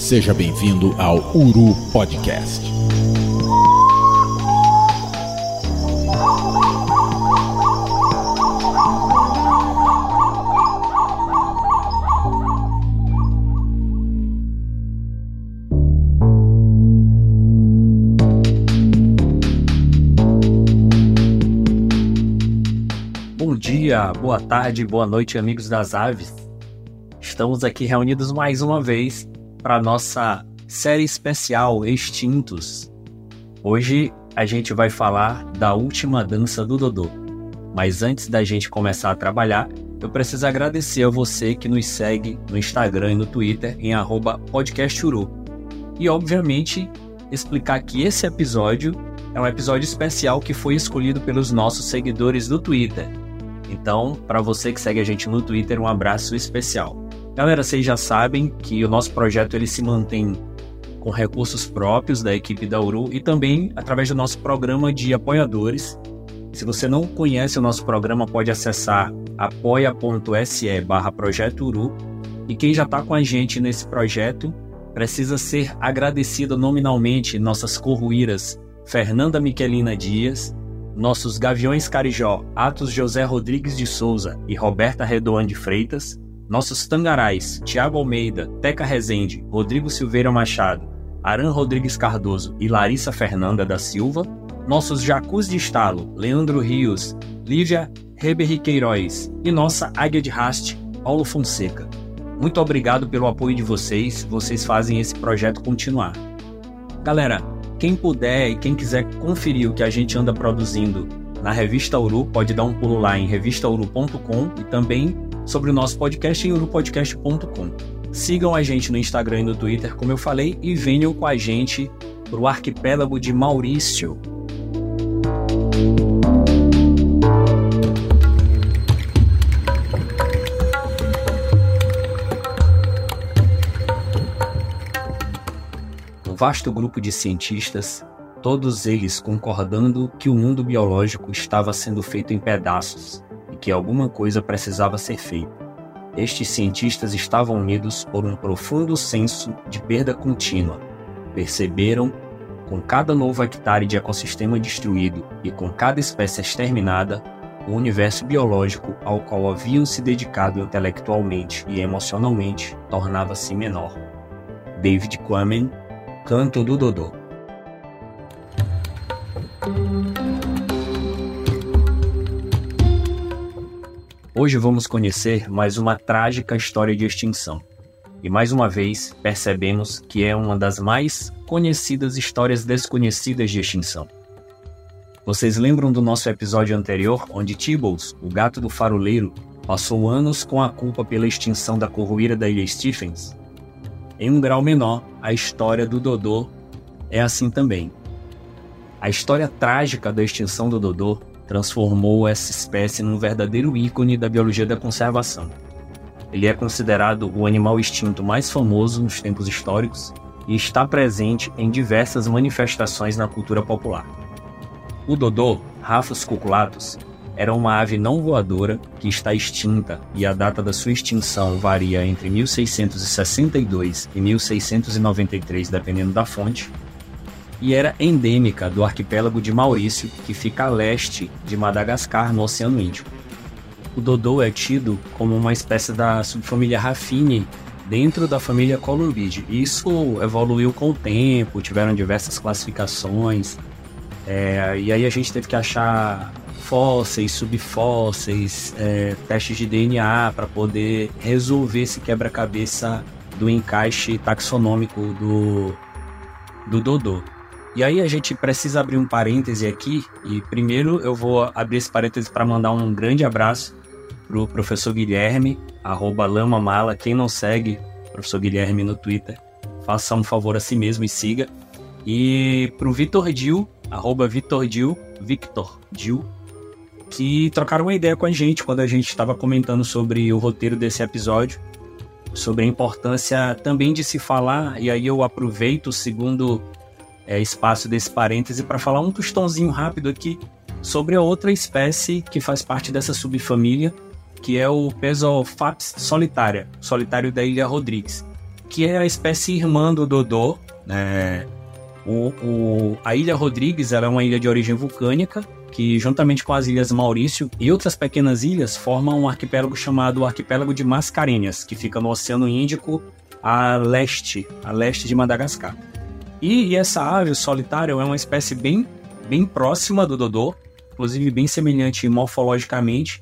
Seja bem-vindo ao Uru Podcast. Bom dia, boa tarde, boa noite, amigos das aves. Estamos aqui reunidos mais uma vez para a nossa série especial Extintos. Hoje a gente vai falar da última dança do Dodô. Mas antes da gente começar a trabalhar, eu preciso agradecer a você que nos segue no Instagram e no Twitter em @podcasturu. E obviamente explicar que esse episódio é um episódio especial que foi escolhido pelos nossos seguidores do Twitter. Então, para você que segue a gente no Twitter, um abraço especial. Galera, vocês já sabem que o nosso projeto ele se mantém com recursos próprios da equipe da Uru e também através do nosso programa de apoiadores. Se você não conhece o nosso programa, pode acessar apoia.se/Projeto Uru. E quem já está com a gente nesse projeto precisa ser agradecido nominalmente nossas corruíras Fernanda Miquelina Dias, nossos Gaviões Carijó, Atos José Rodrigues de Souza e Roberta Redoan de Freitas, nossos Tangarais, Tiago Almeida, Teca Rezende, Rodrigo Silveira Machado, Aran Rodrigues Cardoso e Larissa Fernanda da Silva, nossos Jacus de Estalo, Leandro Rios, Lívia Reberri Queiroz e nossa Águia de Haste, Paulo Fonseca. Muito obrigado pelo apoio de vocês fazem esse projeto continuar. Galera, quem puder e quem quiser conferir o que a gente anda produzindo na Revista Uru, pode dar um pulo lá em revistauru.com e também sobre o nosso podcast em urupodcast.com. Sigam a gente no Instagram e no Twitter, como eu falei, e venham com a gente para o arquipélago de Maurício. Um vasto grupo de cientistas, todos eles concordando que o mundo biológico estava sendo feito em pedaços e que alguma coisa precisava ser feita. Estes cientistas estavam unidos por um profundo senso de perda contínua. Perceberam, com cada novo hectare de ecossistema destruído e com cada espécie exterminada, o universo biológico ao qual haviam se dedicado intelectualmente e emocionalmente tornava-se menor. David Quammen, Canto do Dodô. Hoje vamos conhecer mais uma trágica história de extinção. E mais uma vez percebemos que é uma das mais conhecidas histórias desconhecidas de extinção. Vocês lembram do nosso episódio anterior, onde Tibbles, o gato do faroleiro, passou anos com a culpa pela extinção da corruíra da Ilha Stephens? Em um grau menor, a história do Dodô é assim também. A história trágica da extinção do Dodô transformou essa espécie num verdadeiro ícone da biologia da conservação. Ele é considerado o animal extinto mais famoso nos tempos históricos e está presente em diversas manifestações na cultura popular. O Dodô, Rhaphrus cuculatus, era uma ave não voadora que está extinta e a data da sua extinção varia entre 1662 e 1693, dependendo da fonte, e era endêmica do arquipélago de Maurício, que fica a leste de Madagascar, no Oceano Índico. O Dodô é tido como uma espécie da subfamília Raphini dentro da família Columbidae. Isso evoluiu com o tempo, tiveram diversas classificações, e aí a gente teve que achar fósseis, subfósseis, testes de DNA para poder resolver esse quebra-cabeça do encaixe taxonômico do Dodô. E aí a gente precisa abrir um parêntese aqui, e primeiro eu vou abrir esse parêntese para mandar um grande abraço pro professor Guilherme, @lamamala. Quem não segue o professor Guilherme no Twitter, faça um favor a si mesmo e siga. E pro Vitor Dil, Victor Dil, que trocaram uma ideia com a gente quando a gente estava comentando sobre o roteiro desse episódio, sobre a importância também de se falar, e aí eu aproveito o segundo espaço desse parêntese para falar um tostãozinho rápido aqui sobre a outra espécie que faz parte dessa subfamília, que é o Pesophaps solitária, solitário da Ilha Rodrigues. que é a espécie irmã do dodô. A Ilha Rodrigues ela é uma ilha de origem vulcânica, que juntamente com as Ilhas Maurício e outras pequenas ilhas formam um arquipélago chamado Arquipélago de Mascarenhas, que fica no Oceano Índico a leste de Madagascar. E essa ave, o solitário, é uma espécie bem próxima do dodô, inclusive bem semelhante morfologicamente,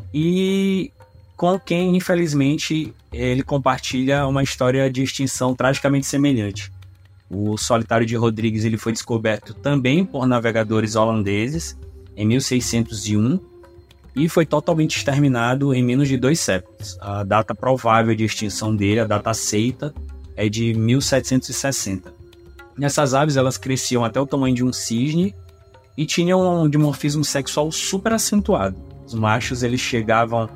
e com quem, infelizmente, ele compartilha uma história de extinção tragicamente semelhante. O solitário de Rodrigues ele foi descoberto também por navegadores holandeses em 1601 e foi totalmente exterminado em menos de 2 séculos. A data provável de extinção dele, a data aceita, é de 1760. Essas aves elas cresciam até o tamanho de um cisne e tinham um dimorfismo sexual super acentuado. Os machos eles chegavam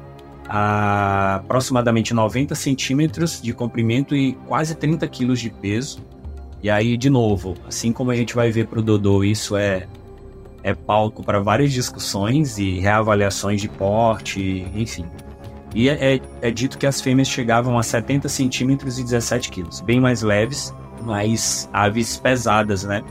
a aproximadamente 90 centímetros de comprimento e quase 30 quilos de peso. E aí, de novo, assim como a gente vai ver para o dodô, isso é palco para várias discussões e reavaliações de porte, enfim. E é dito que as fêmeas chegavam a 70 centímetros e 17 quilos, bem mais leves, mas aves pesadas, né?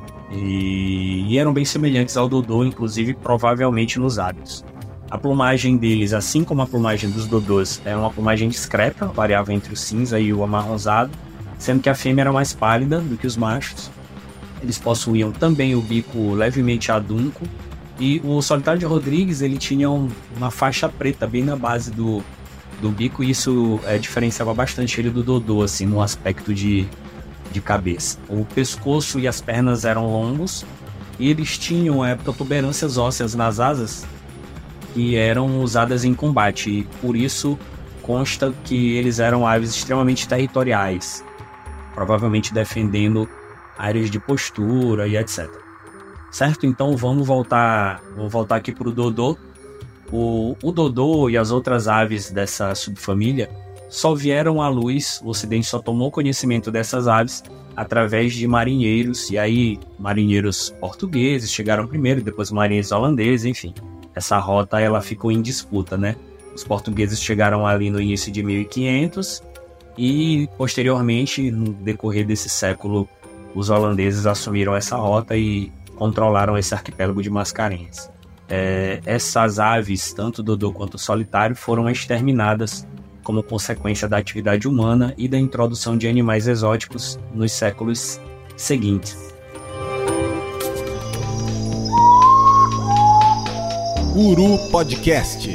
E eram bem semelhantes ao dodô, inclusive provavelmente nos hábitos. A plumagem deles, assim como a plumagem dos dodôs, é uma plumagem discreta, variava entre o cinza e o amarronzado, sendo que a fêmea era mais pálida do que os machos. Eles possuíam também o bico levemente adunco e o solitário de Rodrigues ele tinha uma faixa preta bem na base do bico e isso diferenciava bastante ele do dodô, assim, no aspecto de cabeça. O pescoço e as pernas eram longos e eles tinham protuberâncias ósseas nas asas que eram usadas em combate e por isso consta que eles eram aves extremamente territoriais, provavelmente defendendo áreas de postura e etc. Certo? Então vamos voltar aqui para o dodô. O dodô e as outras aves dessa subfamília só vieram à luz, o Ocidente só tomou conhecimento dessas aves através de marinheiros, e aí marinheiros portugueses chegaram primeiro, depois marinheiros holandeses, enfim. Essa rota ela ficou em disputa, né? Os portugueses chegaram ali no início de 1500 e posteriormente, no decorrer desse século, os holandeses assumiram essa rota e controlaram esse arquipélago de Mascarenhas. Essas aves, tanto o dodô quanto o solitário, foram exterminadas como consequência da atividade humana e da introdução de animais exóticos nos séculos seguintes. Uru Podcast.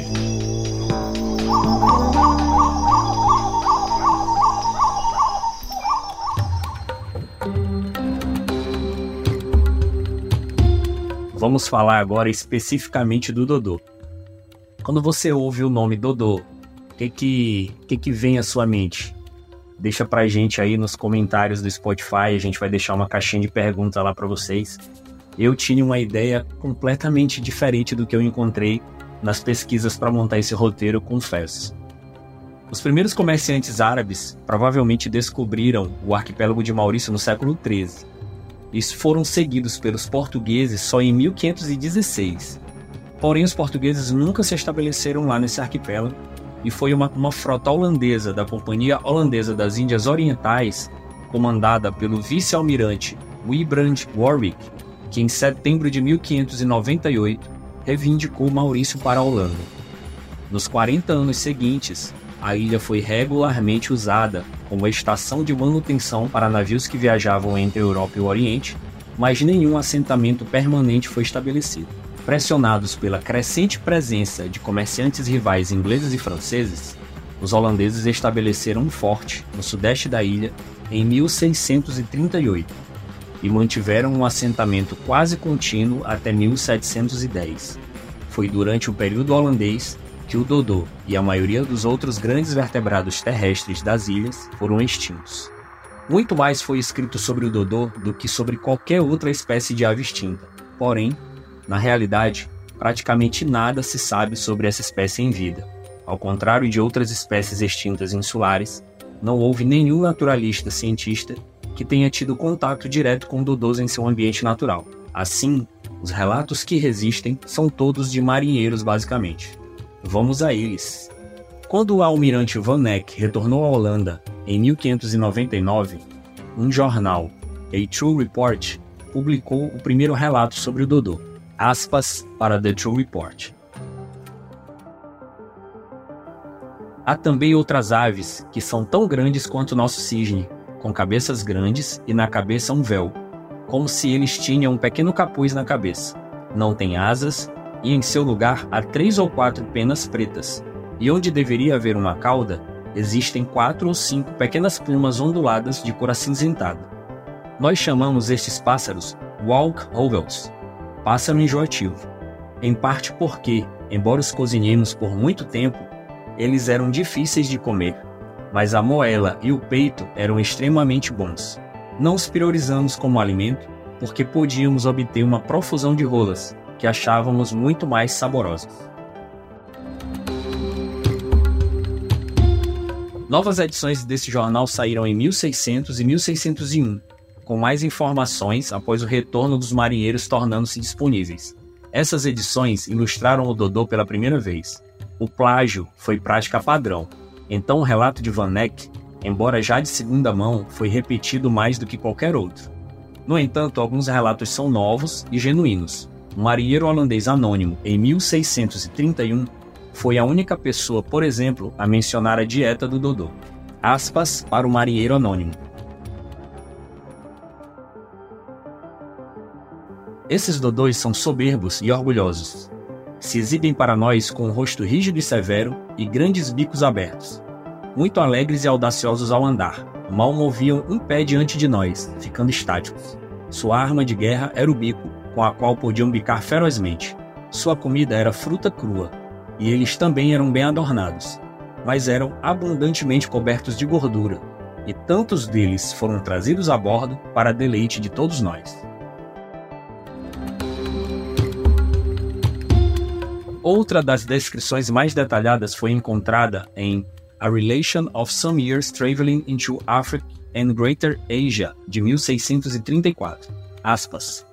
Vamos falar agora especificamente do dodô. Quando você ouve o nome dodô, o que vem à sua mente? Deixa pra gente aí nos comentários do Spotify, a gente vai deixar uma caixinha de perguntas lá pra vocês. Eu tinha uma ideia completamente diferente do que eu encontrei nas pesquisas para montar esse roteiro, confesso. Os primeiros comerciantes árabes provavelmente descobriram o arquipélago de Maurício no século XIII. E foram seguidos pelos portugueses só em 1516. Porém, os portugueses nunca se estabeleceram lá nesse arquipélago e foi uma frota holandesa da Companhia Holandesa das Índias Orientais, comandada pelo vice-almirante Wybrand Warwick, que em setembro de 1598 reivindicou Maurício para a Holanda. Nos 40 anos seguintes, a ilha foi regularmente usada como estação de manutenção para navios que viajavam entre a Europa e o Oriente, mas nenhum assentamento permanente foi estabelecido. Pressionados pela crescente presença de comerciantes rivais ingleses e franceses, os holandeses estabeleceram um forte no sudeste da ilha em 1638 e mantiveram um assentamento quase contínuo até 1710. Foi durante o período holandês que o dodô e a maioria dos outros grandes vertebrados terrestres das ilhas foram extintos. Muito mais foi escrito sobre o dodô do que sobre qualquer outra espécie de ave extinta. Porém, na realidade, praticamente nada se sabe sobre essa espécie em vida. Ao contrário de outras espécies extintas insulares, não houve nenhum naturalista cientista que tenha tido contato direto com dodôs em seu ambiente natural. Assim, os relatos que resistem são todos de marinheiros basicamente. Vamos a eles. Quando o almirante Van Eck retornou à Holanda Em 1599, um jornal, A True Report, publicou o primeiro relato sobre o dodô. Aspas para The True Report. Há também outras aves que são tão grandes quanto o nosso cisne, com cabeças grandes e na cabeça um véu, como se eles tinham um pequeno capuz na cabeça. Não têm asas e em seu lugar há 3 ou 4 penas pretas, e onde deveria haver uma cauda, existem 4 ou 5 pequenas plumas onduladas de cor acinzentada. Nós chamamos estes pássaros walk-hovels, pássaro enjoativo, em parte porque, embora os cozinhemos por muito tempo, eles eram difíceis de comer, mas a moela e o peito eram extremamente bons. Não os priorizamos como alimento porque podíamos obter uma profusão de rolas, que achávamos muito mais saborosas. Novas edições desse jornal saíram em 1600 e 1601, com mais informações após o retorno dos marinheiros tornando-se disponíveis. Essas edições ilustraram o dodô pela primeira vez. O plágio foi prática padrão, então o relato de Van Eyck, embora já de segunda mão, foi repetido mais do que qualquer outro. No entanto, alguns relatos são novos e genuínos. Um marinheiro holandês anônimo, em 1631, foi a única pessoa, por exemplo, a mencionar a dieta do dodô. Aspas para o marinheiro anônimo. Esses dodôs são soberbos e orgulhosos. Se exibem para nós com um rosto rígido e severo e grandes bicos abertos. Muito alegres e audaciosos ao andar, mal moviam um pé diante de nós, ficando estáticos. Sua arma de guerra era o bico, com a qual podiam bicar ferozmente. Sua comida era fruta crua, e eles também eram bem adornados, mas eram abundantemente cobertos de gordura, e tantos deles foram trazidos a bordo para deleite de todos nós. Outra das descrições mais detalhadas foi encontrada em A Relation of Some Years Traveling into Africa and Greater Asia, de 1634. Aspas.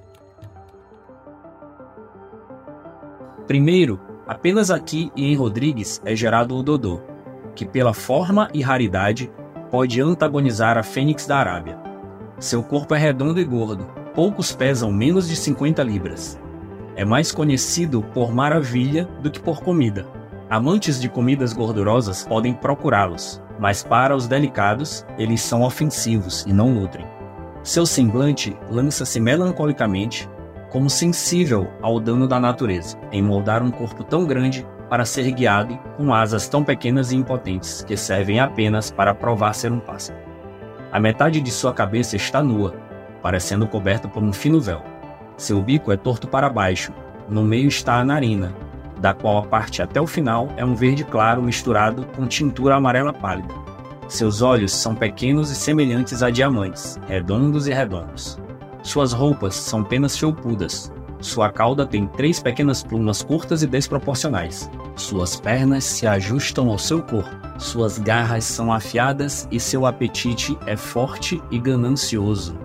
Primeiro, apenas aqui e em Rodrigues é gerado o dodô, que pela forma e raridade pode antagonizar a fênix da Arábia. Seu corpo é redondo e gordo, poucos pesam menos de 50 libras. É mais conhecido por maravilha do que por comida. Amantes de comidas gordurosas podem procurá-los, mas para os delicados, eles são ofensivos e não nutrem. Seu semblante lança-se melancolicamente, como sensível ao dano da natureza, em moldar um corpo tão grande para ser guiado com asas tão pequenas e impotentes que servem apenas para provar ser um pássaro. A metade de sua cabeça está nua, parecendo coberta por um fino véu. Seu bico é torto para baixo, no meio está a narina, da qual a parte até o final é um verde claro misturado com tintura amarela pálida. Seus olhos são pequenos e semelhantes a diamantes, redondos e redondos. Suas roupas são penas felpudas. Sua cauda tem 3 pequenas plumas curtas e desproporcionais. Suas pernas se ajustam ao seu corpo. Suas garras são afiadas e seu apetite é forte e ganancioso.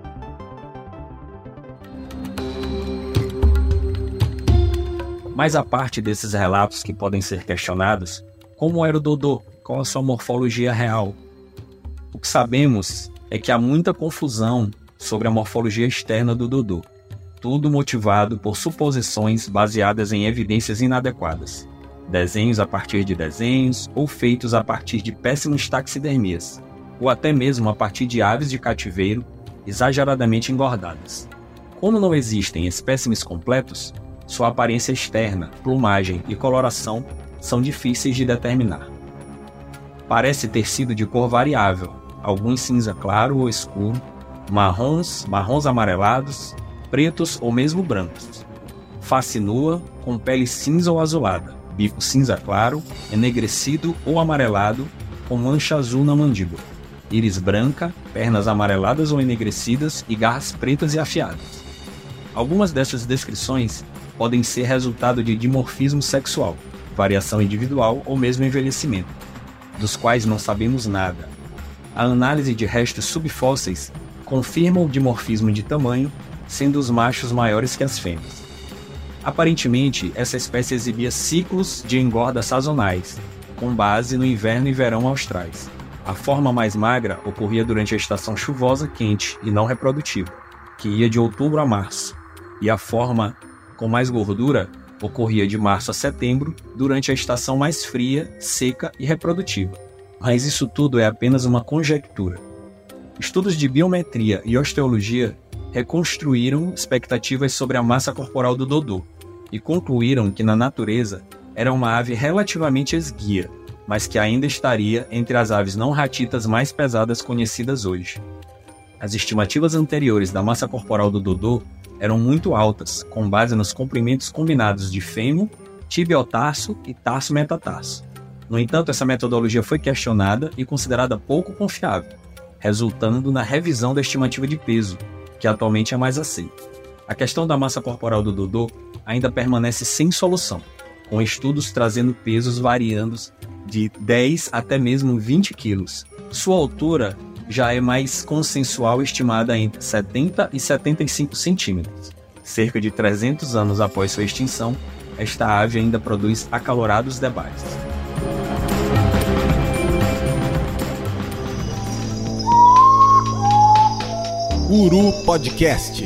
Mas a parte desses relatos que podem ser questionados, como era o dodô? Qual a sua morfologia real? O que sabemos é que há muita confusão sobre a morfologia externa do dodô, tudo motivado por suposições baseadas em evidências inadequadas, desenhos a partir de desenhos ou feitos a partir de péssimas taxidermias, ou até mesmo a partir de aves de cativeiro exageradamente engordadas. Como não existem espécimes completos, sua aparência externa, plumagem e coloração são difíceis de determinar. Parece ter sido de cor variável, alguns cinza claro ou escuro, marrons amarelados, pretos ou mesmo brancos. Face nua, com pele cinza ou azulada, bico cinza claro, enegrecido ou amarelado, com mancha azul na mandíbula. Íris branca, pernas amareladas ou enegrecidas e garras pretas e afiadas. Algumas dessas descrições podem ser resultado de dimorfismo sexual, variação individual ou mesmo envelhecimento, dos quais não sabemos nada. A análise de restos subfósseis confirma o dimorfismo de tamanho, sendo os machos maiores que as fêmeas. Aparentemente, essa espécie exibia ciclos de engorda sazonais, com base no inverno e verão austrais, A forma mais magra ocorria durante a estação chuvosa quente e não reprodutiva, que ia de outubro a março, e a forma com mais gordura ocorria de março a setembro, durante a estação mais fria, seca e reprodutiva. Mas isso tudo é apenas uma conjectura. Estudos de biometria e osteologia reconstruíram expectativas sobre a massa corporal do dodô e concluíram que na natureza era uma ave relativamente esguia, mas que ainda estaria entre as aves não ratitas mais pesadas conhecidas hoje. As estimativas anteriores da massa corporal do dodô eram muito altas, com base nos comprimentos combinados de fêmur, tibiotarso e tarso-metatarso. No entanto, essa metodologia foi questionada e considerada pouco confiável, resultando na revisão da estimativa de peso, que atualmente é mais aceita. A questão da massa corporal do dodô ainda permanece sem solução, com estudos trazendo pesos variando de 10 até mesmo 20 quilos. Sua altura já é mais consensual, estimada entre 70 e 75 centímetros. Cerca de 300 anos após sua extinção, esta ave ainda produz acalorados debates. Uru Podcast.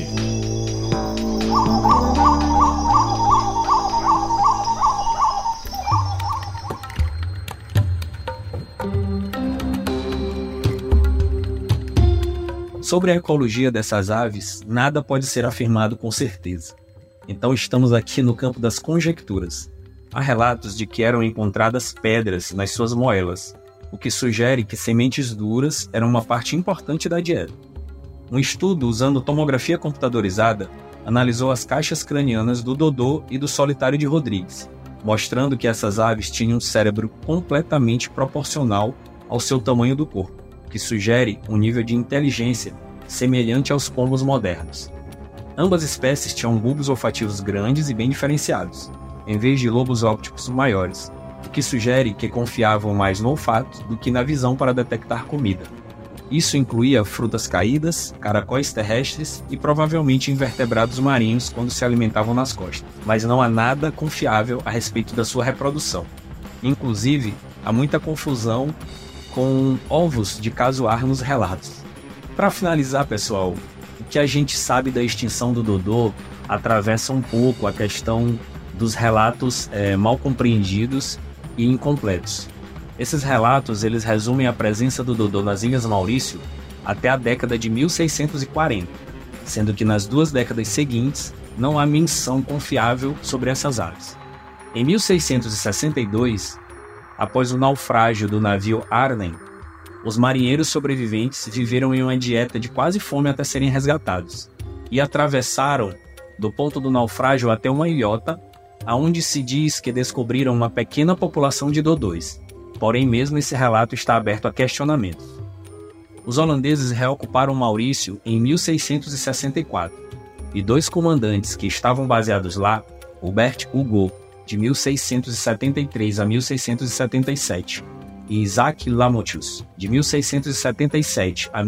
Sobre a ecologia dessas aves, nada pode ser afirmado com certeza. Então estamos aqui no campo das conjecturas. Há relatos de que eram encontradas pedras nas suas moelas, o que sugere que sementes duras eram uma parte importante da dieta. Um estudo usando tomografia computadorizada analisou as caixas cranianas do dodô e do solitário de Rodrigues, mostrando que essas aves tinham um cérebro completamente proporcional ao seu tamanho do corpo, que sugere um nível de inteligência semelhante aos pombos modernos. Ambas espécies tinham bulbos olfativos grandes e bem diferenciados, em vez de lobos ópticos maiores, o que sugere que confiavam mais no olfato do que na visão para detectar comida. Isso incluía frutas caídas, caracóis terrestres e provavelmente invertebrados marinhos quando se alimentavam nas costas, mas não há nada confiável a respeito da sua reprodução. Inclusive, há muita confusão com ovos de casuar nos relatos. Para finalizar, pessoal, o que a gente sabe da extinção do dodô atravessa um pouco a questão dos relatos mal compreendidos e incompletos. Esses relatos eles resumem a presença do dodô nas Ilhas Maurício até a década de 1640, sendo que nas 2 décadas seguintes não há menção confiável sobre essas aves. Em 1662, após o naufrágio do navio Arnhem, os marinheiros sobreviventes viveram em uma dieta de quase fome até serem resgatados e atravessaram do ponto do naufrágio até uma ilhota, aonde se diz que descobriram uma pequena população de dodôs. Porém, mesmo esse relato está aberto a questionamentos. Os holandeses reocuparam Maurício em 1664 e 2 comandantes que estavam baseados lá, Hubert Hugo, de 1673 a 1677, e Isaac Lamotius, de 1677 a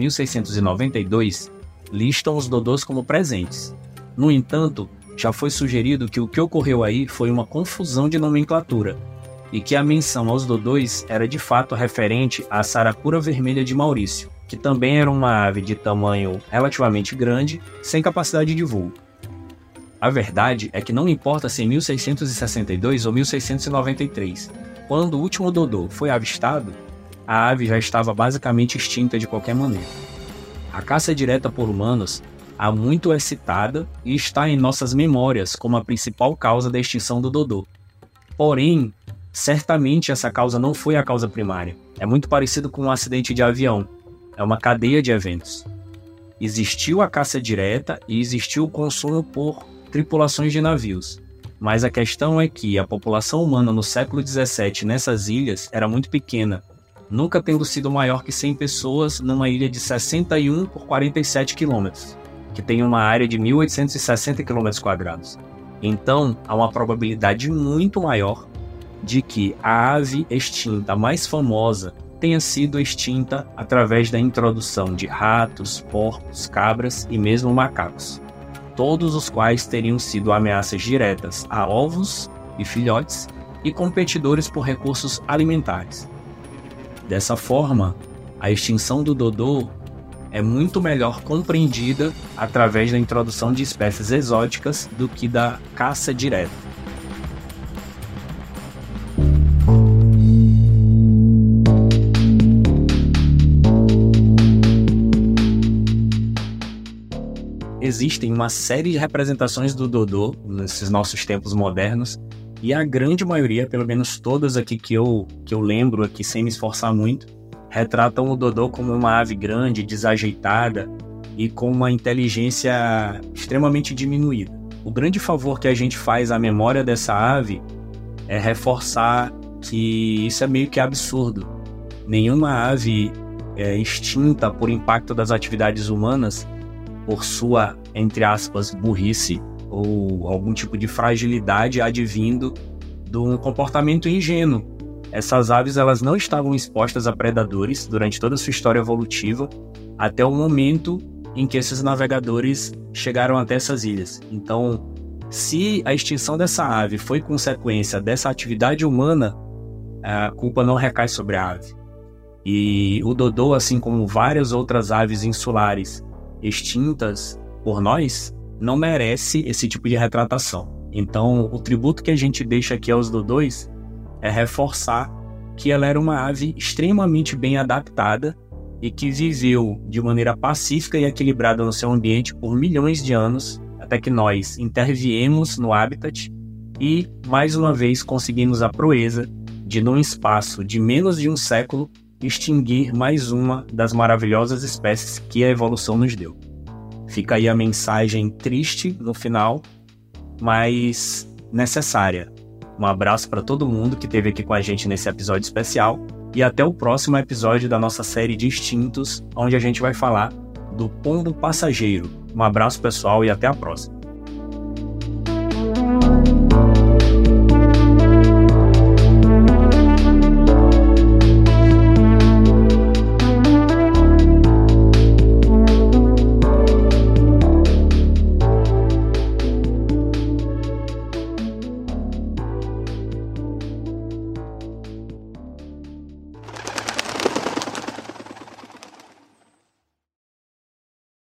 1692, listam os dodôs como presentes. No entanto, já foi sugerido que o que ocorreu aí foi uma confusão de nomenclatura, e que a menção aos dodôs era de fato referente à saracura vermelha de Maurício, que também era uma ave de tamanho relativamente grande, sem capacidade de voo. A verdade é que não importa se em 1662 ou 1693, quando o último dodô foi avistado, a ave já estava basicamente extinta de qualquer maneira. A caça direta por humanos há muito é citada e está em nossas memórias como a principal causa da extinção do dodô. Porém, certamente essa causa não foi a causa primária. É muito parecido com um acidente de avião. É uma cadeia de eventos. Existiu a caça direta e existiu o consumo por tripulações de navios. Mas a questão é que a população humana no século XVII nessas ilhas era muito pequena, nunca tendo sido maior que 100 pessoas numa ilha de 61 por 47 quilômetros, que tem uma área de 1.860 km². Então, há uma probabilidade muito maior de que a ave extinta mais famosa tenha sido extinta através da introdução de ratos, porcos, cabras e mesmo macacos, todos os quais teriam sido ameaças diretas a ovos e filhotes e competidores por recursos alimentares. Dessa forma, A extinção do dodô é muito melhor compreendida através da introdução de espécies exóticas do que da caça direta. Existem uma série de representações do dodô nesses nossos tempos modernos, e a grande maioria, pelo menos todas aqui que eu lembro aqui sem me esforçar muito, retratam o dodô como uma ave grande, desajeitada e com uma inteligência extremamente diminuída. O grande favor que a gente faz à memória dessa ave é reforçar que isso é meio que absurdo. Nenhuma ave extinta por impacto das atividades humanas, por sua, entre aspas, burrice ou algum tipo de fragilidade advindo de um comportamento ingênuo. Essas aves elas não estavam expostas a predadores durante toda a sua história evolutiva, até o momento em que esses navegadores chegaram até essas ilhas. Então, se a extinção dessa ave foi consequência dessa atividade humana, a culpa não recai sobre a ave. E o dodô, assim como várias outras aves insulares extintas por nós, não merece esse tipo de retratação. Então, o tributo que a gente deixa aqui aos dodôs é reforçar que ela era uma ave extremamente bem adaptada e que viveu de maneira pacífica e equilibrada no seu ambiente por milhões de anos, até que nós interviemos no habitat e, mais uma vez, conseguimos a proeza de, num espaço de menos de um século, extinguir mais uma das maravilhosas espécies que a evolução nos deu. Fica aí a mensagem triste no final, mas necessária. Um abraço para todo mundo que esteve aqui com a gente nesse episódio especial e até o próximo episódio da nossa série de extintos, onde a gente vai falar do pombo passageiro. Um abraço, pessoal, e até a próxima.